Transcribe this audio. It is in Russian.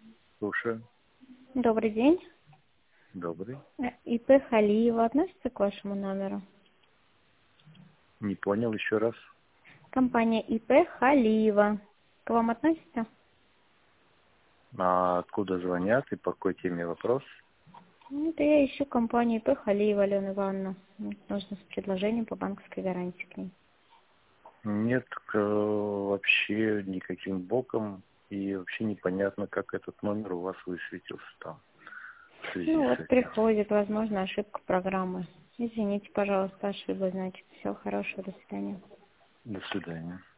Слушаю. Добрый день. Добрый. ИП Халиева относится к вашему номеру? Не понял еще раз. Компания ИП Халиева. К вам относится? А откуда звонят и по какой теме вопрос? Это я ищу компанию ИП Халиева Алена Ивановна. Нужно с предложением по банковской гарантии к ней. Нет, вообще никаким боком. И вообще непонятно, как этот номер у вас высветился там в связи Ну с вот этим. приходит, возможно, ошибка программы. Извините, пожалуйста, ошиблась, значит. Всего хорошего, до свидания. До свидания.